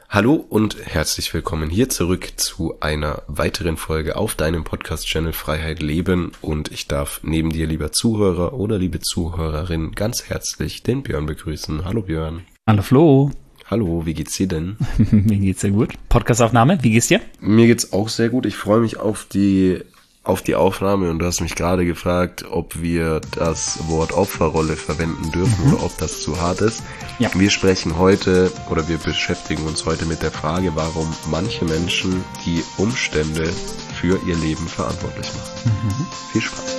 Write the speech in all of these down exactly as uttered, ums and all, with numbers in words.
Hallo und herzlich willkommen hier zurück zu einer weiteren Folge auf deinem Podcast-Channel Freiheit Leben, und ich darf neben dir, lieber Zuhörer oder liebe Zuhörerin, ganz herzlich den Björn begrüßen. Hallo Björn. Hallo Flo. Hallo, wie geht's dir denn? Mir geht's sehr gut. Podcastaufnahme, wie geht's dir? Mir geht's auch sehr gut. Ich freue mich auf die auf die Aufnahme, und du hast mich gerade gefragt, ob wir das Wort Opferrolle verwenden dürfen mhm. oder ob das zu hart ist. Ja. Wir sprechen heute oder wir beschäftigen uns heute mit der Frage, warum manche Menschen die Umstände für ihr Leben verantwortlich machen. Mhm. Viel Spaß.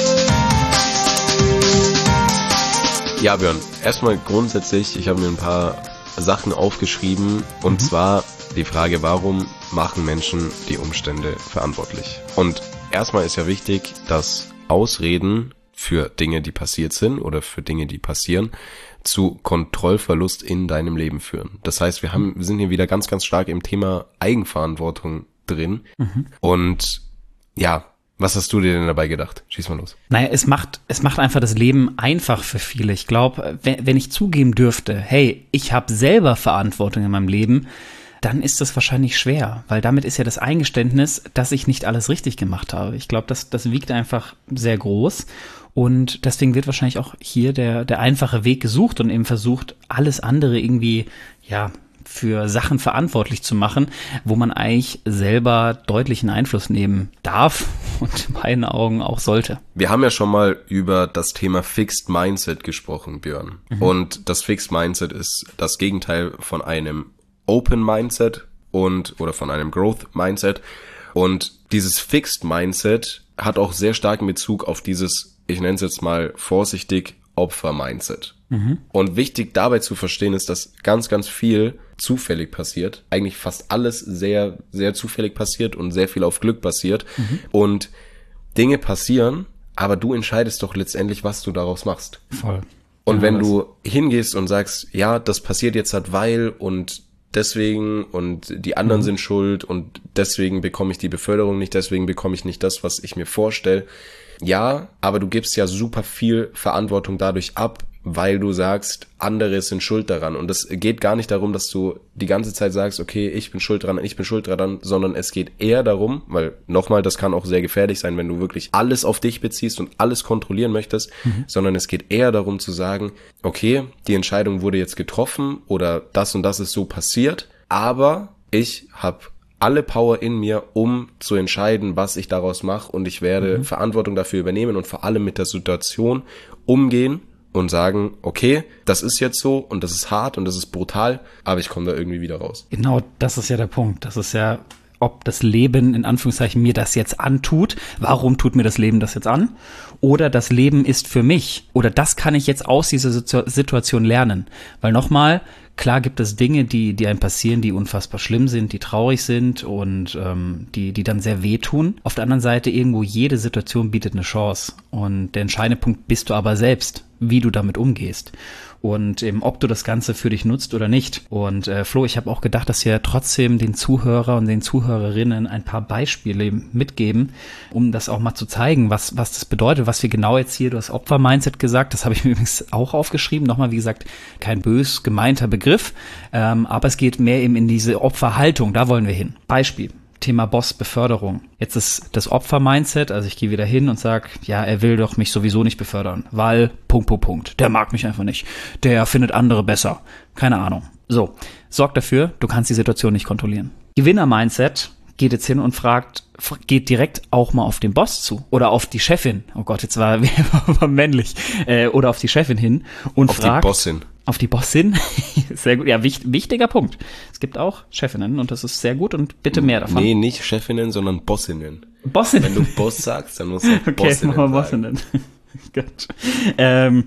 Ja, Björn, erstmal grundsätzlich, ich habe mir ein paar Sachen aufgeschrieben, und mhm. zwar die Frage, warum machen Menschen die Umstände verantwortlich? Und erstmal ist ja wichtig, dass Ausreden für Dinge, die passiert sind oder für Dinge, die passieren, zu Kontrollverlust in deinem Leben führen. Das heißt, wir haben, wir sind hier wieder ganz, ganz stark im Thema Eigenverantwortung drin. Mhm. Und ja, was hast du dir denn dabei gedacht? Schieß mal los. Naja, es macht, es macht einfach das Leben einfach für viele. Ich glaube, wenn, wenn ich zugeben dürfte, hey, ich habe selber Verantwortung in meinem Leben, dann ist das wahrscheinlich schwer, weil damit ist ja das Eingeständnis, dass ich nicht alles richtig gemacht habe. Ich glaube, das, das wiegt einfach sehr groß, und deswegen wird wahrscheinlich auch hier der, der einfache Weg gesucht und eben versucht, alles andere irgendwie, ja, für Sachen verantwortlich zu machen, wo man eigentlich selber deutlichen Einfluss nehmen darf und in meinen Augen auch sollte. Wir haben ja schon mal über das Thema Fixed Mindset gesprochen, Björn. Mhm. Und das Fixed Mindset ist das Gegenteil von einem Open Mindset und oder von einem Growth Mindset, und dieses Fixed Mindset hat auch sehr starken Bezug auf dieses, ich nenne es jetzt mal vorsichtig, Opfer Mindset. Mhm. Und wichtig dabei zu verstehen ist, dass ganz, ganz viel zufällig passiert, eigentlich fast alles sehr, sehr zufällig passiert und sehr viel auf Glück passiert, mhm. und Dinge passieren, aber du entscheidest doch letztendlich, was du daraus machst. Voll. Und ja, wenn du hingehst und sagst, ja, das passiert jetzt halt weil und deswegen und die anderen mhm. sind schuld und deswegen bekomme ich die Beförderung nicht, deswegen bekomme ich nicht das, was ich mir vorstelle. Ja, aber du gibst ja super viel Verantwortung dadurch ab, weil du sagst, andere sind schuld daran. Und es geht gar nicht darum, dass du die ganze Zeit sagst, okay, ich bin schuld dran, ich bin schuld dran, sondern es geht eher darum, weil nochmal, das kann auch sehr gefährlich sein, wenn du wirklich alles auf dich beziehst und alles kontrollieren möchtest, mhm. sondern es geht eher darum zu sagen, okay, die Entscheidung wurde jetzt getroffen oder das und das ist so passiert, aber ich habe alle Power in mir, um zu entscheiden, was ich daraus mache, und ich werde mhm. Verantwortung dafür übernehmen und vor allem mit der Situation umgehen und sagen, okay, das ist jetzt so und das ist hart und das ist brutal, aber ich komme da irgendwie wieder raus. Genau, das ist ja der Punkt. Das ist ja, ob das Leben in Anführungszeichen mir das jetzt antut, warum tut mir das Leben das jetzt an? Oder das Leben ist für mich, oder das kann ich jetzt aus dieser Situation lernen. Weil nochmal, klar gibt es Dinge, die die einem passieren, die unfassbar schlimm sind, die traurig sind und ähm, die die dann sehr wehtun. Auf der anderen Seite irgendwo jede Situation bietet eine Chance, und der entscheidende Punkt bist du aber selbst, wie du damit umgehst und eben, ob du das Ganze für dich nutzt oder nicht. Und äh, Flo, ich habe auch gedacht, dass wir trotzdem den Zuhörer und den Zuhörerinnen ein paar Beispiele mitgeben, um das auch mal zu zeigen, was was das bedeutet, was wir genau jetzt hier, du hast Opfer-Mindset gesagt, das habe ich mir übrigens auch aufgeschrieben. Nochmal, wie gesagt, kein bös gemeinter Begriff, ähm, aber es geht mehr eben in diese Opferhaltung, da wollen wir hin. Beispiel. Thema Boss-Beförderung. Jetzt ist das Opfer-Mindset, also ich gehe wieder hin und sag, ja, er will doch mich sowieso nicht befördern, weil, Punkt, Punkt, Punkt, der mag mich einfach nicht, der findet andere besser, keine Ahnung. So, sorg dafür, du kannst die Situation nicht kontrollieren. Gewinner-Mindset geht jetzt hin und fragt, geht direkt auch mal auf den Boss zu oder auf die Chefin, oh Gott, jetzt war, war männlich, äh, oder auf die Chefin hin und auf fragt. Auf die Bossin. Auf die Bossin? Sehr gut. Ja, wichtig, wichtiger Punkt. Es gibt auch Chefinnen, und das ist sehr gut, und bitte mehr davon. Nee, nicht Chefinnen, sondern Bossinnen. Bossinnen? Wenn du Boss sagst, dann musst du auch Bossinnen okay, mal Bossinnen. Gut. Ähm,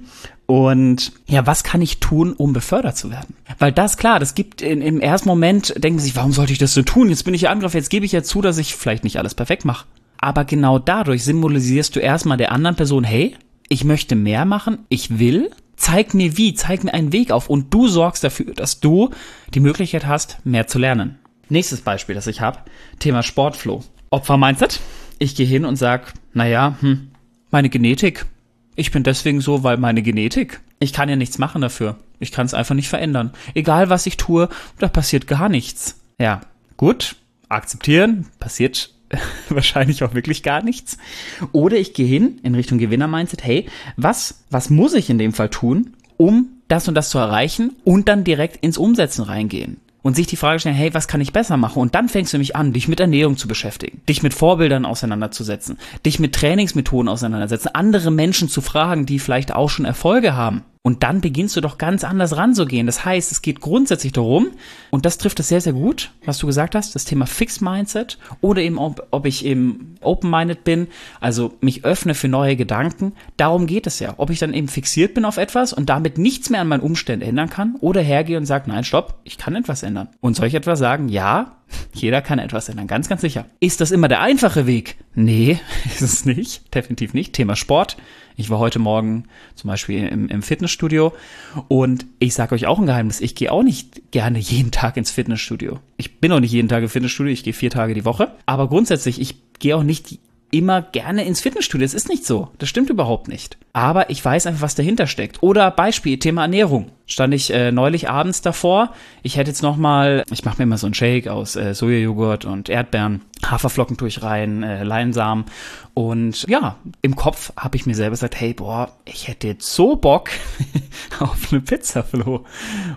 und ja, was kann ich tun, um befördert zu werden? Weil das, klar, das gibt in, im ersten Moment, denken sie sich, warum sollte ich das denn tun? Jetzt bin ich ja angegriffen, jetzt gebe ich ja zu, dass ich vielleicht nicht alles perfekt mache. Aber genau dadurch symbolisierst du erstmal der anderen Person, hey, ich möchte mehr machen, ich will, zeig mir wie, zeig mir einen Weg auf, und du sorgst dafür, dass du die Möglichkeit hast, mehr zu lernen. Nächstes Beispiel, das ich habe, Thema Sportflow. Opfer-Mindset. Ich gehe hin und sag, naja, hm, meine Genetik. Ich bin deswegen so, weil meine Genetik. Ich kann ja nichts machen dafür. Ich kann es einfach nicht verändern. Egal, was ich tue, da passiert gar nichts. Ja, gut, akzeptieren, passiert wahrscheinlich auch wirklich gar nichts. Oder ich gehe hin in Richtung Gewinner-Mindset. Hey, was, was muss ich in dem Fall tun, um das und das zu erreichen und dann direkt ins Umsetzen reingehen? Und sich die Frage stellen, hey, was kann ich besser machen? Und dann fängst du nämlich an, dich mit Ernährung zu beschäftigen, dich mit Vorbildern auseinanderzusetzen, dich mit Trainingsmethoden auseinandersetzen, andere Menschen zu fragen, die vielleicht auch schon Erfolge haben. Und dann beginnst du doch ganz anders ranzugehen. Das heißt, es geht grundsätzlich darum, und das trifft es sehr, sehr gut, was du gesagt hast, das Thema Fixed Mindset oder eben, ob, ob ich eben open-minded bin, also mich öffne für neue Gedanken. Darum geht es ja. Ob ich dann eben fixiert bin auf etwas und damit nichts mehr an meinen Umständen ändern kann oder hergehe und sage, nein, stopp, ich kann etwas ändern. Und soll ich etwas sagen? Ja, jeder kann etwas ändern, ganz, ganz sicher. Ist das immer der einfache Weg? Nee, ist es nicht, definitiv nicht. Thema Sport. Ich war heute Morgen zum Beispiel im, im Fitnessstudio und ich sage euch auch ein Geheimnis, ich gehe auch nicht gerne jeden Tag ins Fitnessstudio. Ich bin auch nicht jeden Tag im Fitnessstudio, ich gehe vier Tage die Woche. Aber grundsätzlich, ich gehe auch nicht immer gerne ins Fitnessstudio. Das ist nicht so. Das stimmt überhaupt nicht. Aber ich weiß einfach, was dahinter steckt. Oder Beispiel, Thema Ernährung. Stand ich äh, neulich abends davor. Ich hätte jetzt noch mal, ich mache mir immer so einen Shake aus äh, Sojajoghurt und Erdbeeren, Haferflocken tue ich rein, äh, Leinsamen. Und ja, im Kopf habe ich mir selber gesagt, hey, boah, ich hätte jetzt so Bock auf eine Pizza, Flo.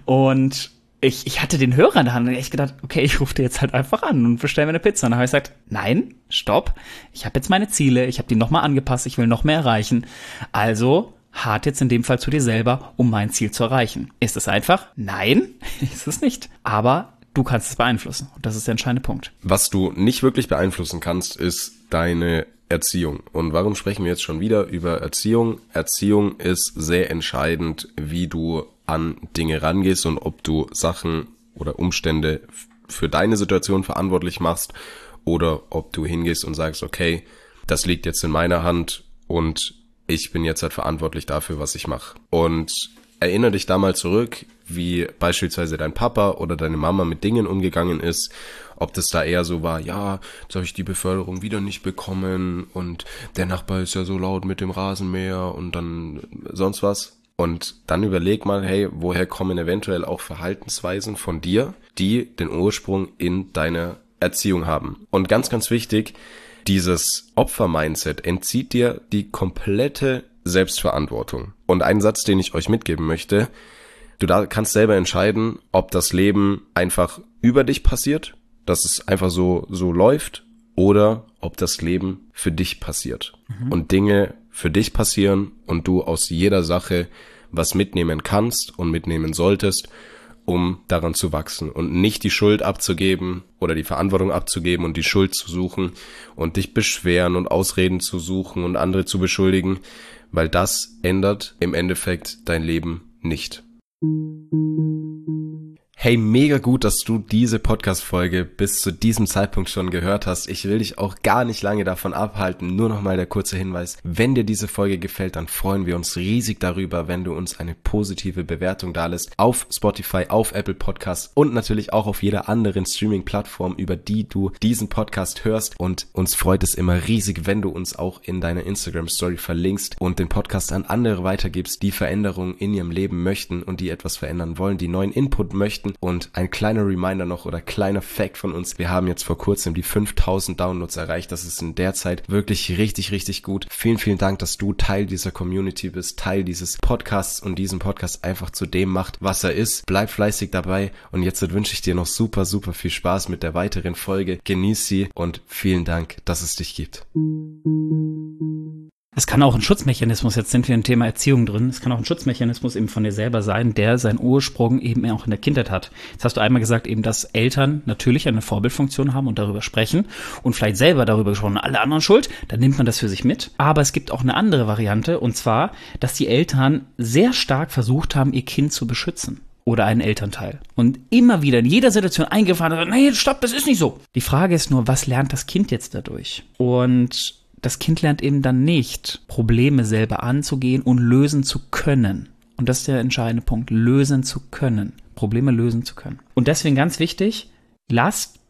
Und Ich, ich hatte den Hörer in der Hand und ich gedacht, okay, ich rufe dir jetzt halt einfach an und bestelle mir eine Pizza. Und dann habe ich gesagt, nein, stopp, ich habe jetzt meine Ziele, ich habe die nochmal angepasst, ich will noch mehr erreichen. Also hart jetzt in dem Fall zu dir selber, um mein Ziel zu erreichen. Ist es einfach? Nein, ist es nicht. Aber du kannst es beeinflussen und das ist der entscheidende Punkt. Was du nicht wirklich beeinflussen kannst, ist deine Erziehung. Und warum sprechen wir jetzt schon wieder über Erziehung? Erziehung ist sehr entscheidend, wie du an Dinge rangehst und ob du Sachen oder Umstände für deine Situation verantwortlich machst oder ob du hingehst und sagst, okay, das liegt jetzt in meiner Hand und ich bin jetzt halt verantwortlich dafür, was ich mache. Und erinnere dich da mal zurück, wie beispielsweise dein Papa oder deine Mama mit Dingen umgegangen ist, ob das da eher so war, ja, jetzt habe ich die Beförderung wieder nicht bekommen und der Nachbar ist ja so laut mit dem Rasenmäher und dann sonst was. Und dann überleg mal, hey, woher kommen eventuell auch Verhaltensweisen von dir, die den Ursprung in deiner Erziehung haben. Und ganz, ganz wichtig, dieses Opfer-Mindset entzieht dir die komplette Selbstverantwortung. Und ein Satz, den ich euch mitgeben möchte, du da kannst selber entscheiden, ob das Leben einfach über dich passiert, dass es einfach so, so läuft, oder ob das Leben für dich passiert. Mhm. Und Dinge für dich passieren und du aus jeder Sache was mitnehmen kannst und mitnehmen solltest, um daran zu wachsen und nicht die Schuld abzugeben oder die Verantwortung abzugeben und die Schuld zu suchen und dich beschweren und Ausreden zu suchen und andere zu beschuldigen, weil das ändert im Endeffekt dein Leben nicht. Hey, mega gut, dass du diese Podcast-Folge bis zu diesem Zeitpunkt schon gehört hast. Ich will dich auch gar nicht lange davon abhalten. Nur nochmal der kurze Hinweis. Wenn dir diese Folge gefällt, dann freuen wir uns riesig darüber, wenn du uns eine positive Bewertung dalässt auf Spotify, auf Apple Podcasts und natürlich auch auf jeder anderen Streaming-Plattform, über die du diesen Podcast hörst. Und uns freut es immer riesig, wenn du uns auch in deiner Instagram-Story verlinkst und den Podcast an andere weitergibst, die Veränderungen in ihrem Leben möchten und die etwas verändern wollen, die neuen Input möchten. Und ein kleiner Reminder noch oder kleiner Fact von uns. Wir haben jetzt vor kurzem die fünftausend Downloads erreicht. Das ist in der Zeit wirklich richtig, richtig gut. Vielen, vielen Dank, dass du Teil dieser Community bist, Teil dieses Podcasts und diesen Podcast einfach zu dem macht, was er ist. Bleib fleißig dabei und jetzt wünsche ich dir noch super, super viel Spaß mit der weiteren Folge. Genieß sie und vielen Dank, dass es dich gibt. Es kann auch ein Schutzmechanismus, jetzt sind wir im Thema Erziehung drin, es kann auch ein Schutzmechanismus eben von dir selber sein, der seinen Ursprung eben auch in der Kindheit hat. Jetzt hast du einmal gesagt eben, dass Eltern natürlich eine Vorbildfunktion haben und darüber sprechen und vielleicht selber darüber gesprochen, alle anderen schuld, dann nimmt man das für sich mit. Aber es gibt auch eine andere Variante und zwar, dass die Eltern sehr stark versucht haben, ihr Kind zu beschützen. Oder einen Elternteil. Und immer wieder in jeder Situation eingefahren hat, nee, stopp, das ist nicht so. Die Frage ist nur, was lernt das Kind jetzt dadurch? Und das Kind lernt eben dann nicht, Probleme selber anzugehen und lösen zu können. Und das ist der entscheidende Punkt, lösen zu können. Probleme lösen zu können. Und deswegen ganz wichtig, lass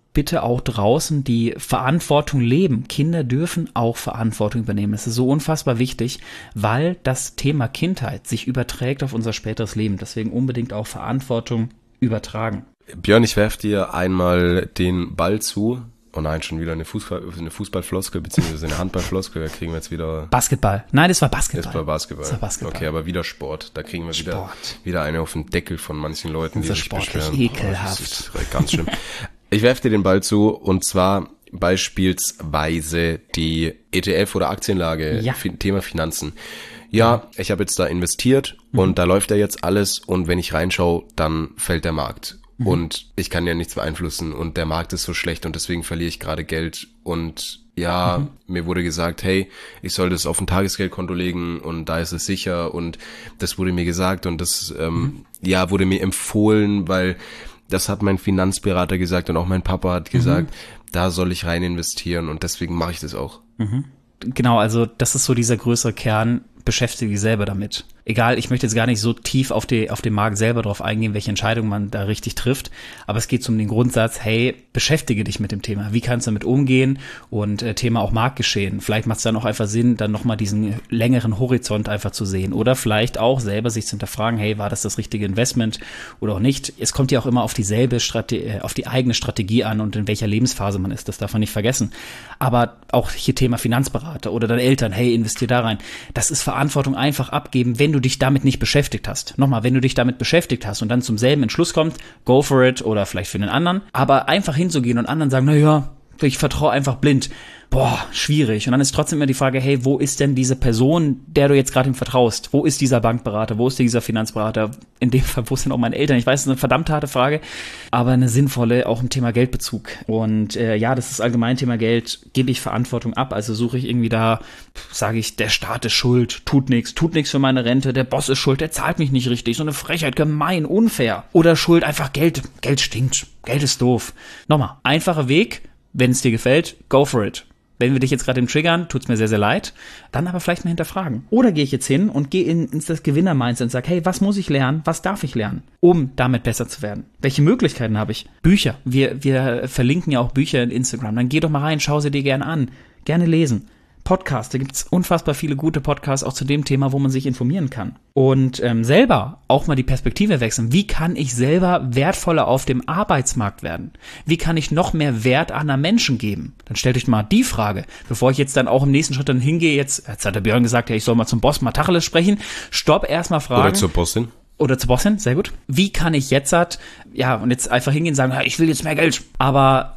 bitte auch draußen die Verantwortung leben. Kinder dürfen auch Verantwortung übernehmen. Das ist so unfassbar wichtig, weil das Thema Kindheit sich überträgt auf unser späteres Leben. Deswegen unbedingt auch Verantwortung übertragen. Björn, ich werfe dir einmal den Ball zu. Oh nein, schon wieder eine, Fußball, eine Fußballfloskel, beziehungsweise eine Handballfloskel. Da kriegen wir jetzt wieder... Basketball. Nein, das war Basketball. Das war Basketball. Das war Basketball. Okay, aber wieder Sport. Da kriegen wir wieder, Sport. wieder eine auf den Deckel von manchen Leuten, die so sich sportlich beschweren. ekelhaft. Oh, das ist ganz schlimm. Ich werfe dir den Ball zu, und zwar beispielsweise die E T F- oder Aktienlage, Ja. Thema Finanzen. Ja, ich habe jetzt da investiert mhm. und da läuft ja jetzt alles, und wenn ich reinschaue, dann fällt der Markt. Mhm. Und ich kann ja nichts beeinflussen und der Markt ist so schlecht und deswegen verliere ich gerade Geld. Und ja, mhm. mir wurde gesagt, hey, ich soll das auf ein Tagesgeldkonto legen und da ist es sicher, und das wurde mir gesagt und das ähm, mhm. ja wurde mir empfohlen, weil das hat mein Finanzberater gesagt und auch mein Papa hat gesagt, mhm. da soll ich rein investieren, und deswegen mache ich das auch. Mhm. Genau, also das ist so dieser größere Kern, beschäftige dich selber damit. Egal, ich möchte jetzt gar nicht so tief auf, die, auf den Markt selber drauf eingehen, welche Entscheidung man da richtig trifft, aber es geht um den Grundsatz, hey, beschäftige dich mit dem Thema. Wie kannst du damit umgehen? Und äh, Thema auch Marktgeschehen. Vielleicht macht es dann auch einfach Sinn, dann nochmal diesen längeren Horizont einfach zu sehen, oder vielleicht auch selber sich zu hinterfragen, hey, war das das richtige Investment oder auch nicht? Es kommt ja auch immer auf dieselbe Strategie, auf die eigene Strategie an und in welcher Lebensphase man ist, das darf man nicht vergessen. Aber auch hier Thema Finanzberater oder deine Eltern, hey, investier da rein. Das ist Verantwortung einfach abgeben, wenn du dich damit nicht beschäftigt hast. Nochmal, wenn du dich damit beschäftigt hast und dann zum selben Entschluss kommst, go for it, oder vielleicht für den anderen, aber einfach hinzugehen und anderen sagen, na ja, ich vertraue einfach blind. Boah, schwierig. Und dann ist trotzdem immer die Frage, hey, wo ist denn diese Person, der du jetzt gerade ihm vertraust? Wo ist dieser Bankberater? Wo ist dieser Finanzberater? In dem Fall, wo sind auch meine Eltern? Ich weiß, das ist eine verdammt harte Frage, aber eine sinnvolle, auch im Thema Geldbezug. Und äh, ja, das ist allgemein Thema Geld. Gebe ich Verantwortung ab? Also suche ich irgendwie da, sage ich, der Staat ist schuld, tut nichts, tut nichts für meine Rente, der Boss ist schuld, der zahlt mich nicht richtig. So eine Frechheit, gemein, unfair. Oder Schuld, einfach Geld. Geld stinkt. Geld ist doof. Nochmal, einfacher Weg, wenn es dir gefällt, go for it. Wenn wir dich jetzt gerade im Triggern, tut's mir sehr, sehr leid, dann aber vielleicht mal hinterfragen. Oder gehe ich jetzt hin und gehe in, ins das Gewinner-Mindset und sage, hey, was muss ich lernen, was darf ich lernen, um damit besser zu werden? Welche Möglichkeiten habe ich? Bücher, wir, wir verlinken ja auch Bücher in Instagram, dann geh doch mal rein, schau sie dir gerne an, gerne lesen. Podcasts, da gibt's unfassbar viele gute Podcasts auch zu dem Thema, wo man sich informieren kann. Und ähm, selber auch mal die Perspektive wechseln. Wie kann ich selber wertvoller auf dem Arbeitsmarkt werden? Wie kann ich noch mehr Wert an anderen Menschen geben? Dann stellt euch mal die Frage, bevor ich jetzt dann auch im nächsten Schritt dann hingehe, jetzt, jetzt hat der Björn gesagt, ja, ich soll mal zum Boss mal Tacheles sprechen. Stopp, erstmal fragen. Oder zur Bossin. Oder zur Bossin, sehr gut. Wie kann ich jetzt halt, ja, und jetzt einfach hingehen und sagen, ja, ich will jetzt mehr Geld. Aber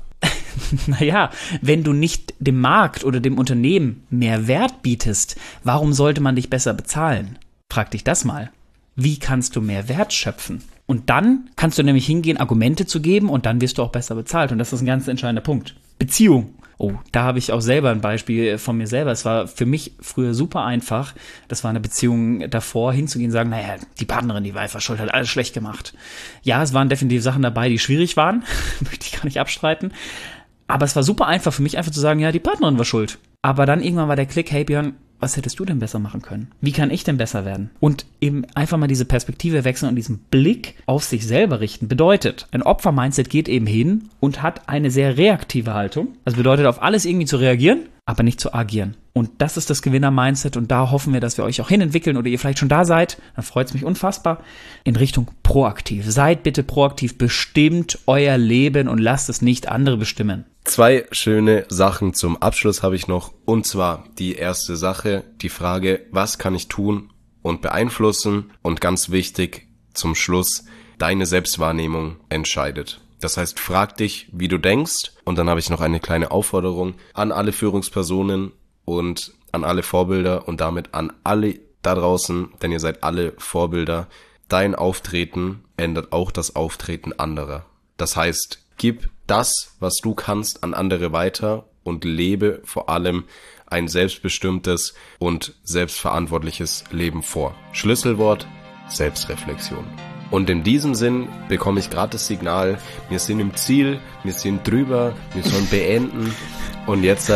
naja, wenn du nicht dem Markt oder dem Unternehmen mehr Wert bietest, warum sollte man dich besser bezahlen? Frag dich das mal. Wie kannst du mehr Wert schöpfen? Und dann kannst du nämlich hingehen, Argumente zu geben, und dann wirst du auch besser bezahlt. Und das ist ein ganz entscheidender Punkt. Beziehung. Oh, da habe ich auch selber ein Beispiel von mir selber. Es war für mich früher super einfach, das war eine Beziehung davor, hinzugehen und sagen, naja, die Partnerin, die war einfach schuld, hat alles schlecht gemacht. Ja, es waren definitiv Sachen dabei, die schwierig waren, möchte ich gar nicht abstreiten. Aber es war super einfach für mich, einfach zu sagen, ja, die Partnerin war schuld. Aber dann irgendwann war der Klick, hey Björn, was hättest du denn besser machen können? Wie kann ich denn besser werden? Und eben einfach mal diese Perspektive wechseln und diesen Blick auf sich selber richten. Bedeutet, ein Opfer-Mindset geht eben hin und hat eine sehr reaktive Haltung. Also bedeutet, auf alles irgendwie zu reagieren, aber nicht zu agieren. Und das ist das Gewinner-Mindset, und da hoffen wir, dass wir euch auch hinentwickeln oder ihr vielleicht schon da seid. Dann freut es mich unfassbar. In Richtung proaktiv. Seid bitte proaktiv. Bestimmt euer Leben und lasst es nicht andere bestimmen. Zwei schöne Sachen zum Abschluss habe ich noch, und zwar die erste Sache, die Frage, was kann ich tun und beeinflussen, und ganz wichtig zum Schluss, deine Selbstwahrnehmung entscheidet. Das heißt, frag dich, wie du denkst, und dann habe ich noch eine kleine Aufforderung an alle Führungspersonen und an alle Vorbilder und damit an alle da draußen, denn ihr seid alle Vorbilder. Dein Auftreten ändert auch das Auftreten anderer. Das heißt, gib das, was du kannst, an andere weiter und lebe vor allem ein selbstbestimmtes und selbstverantwortliches Leben vor. Schlüsselwort: Selbstreflexion. Und in diesem Sinn bekomme ich gerade das Signal, wir sind im Ziel, wir sind drüber, wir sollen beenden, und jetzt hat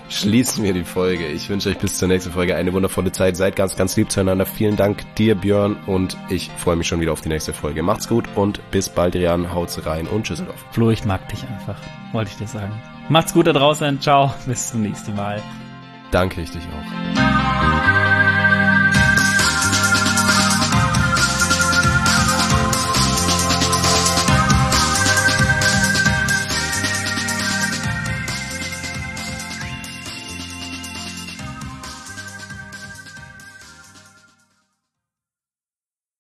schließen wir die Folge. Ich wünsche euch bis zur nächsten Folge eine wundervolle Zeit. Seid ganz, ganz lieb zueinander. Vielen Dank dir, Björn, und ich freue mich schon wieder auf die nächste Folge. Macht's gut und bis bald, Rian. Haut's rein und Tschüsseldorf. Flo, ich mag dich einfach, wollte ich dir sagen. Macht's gut da draußen. Ciao, bis zum nächsten Mal. Danke, ich dich auch.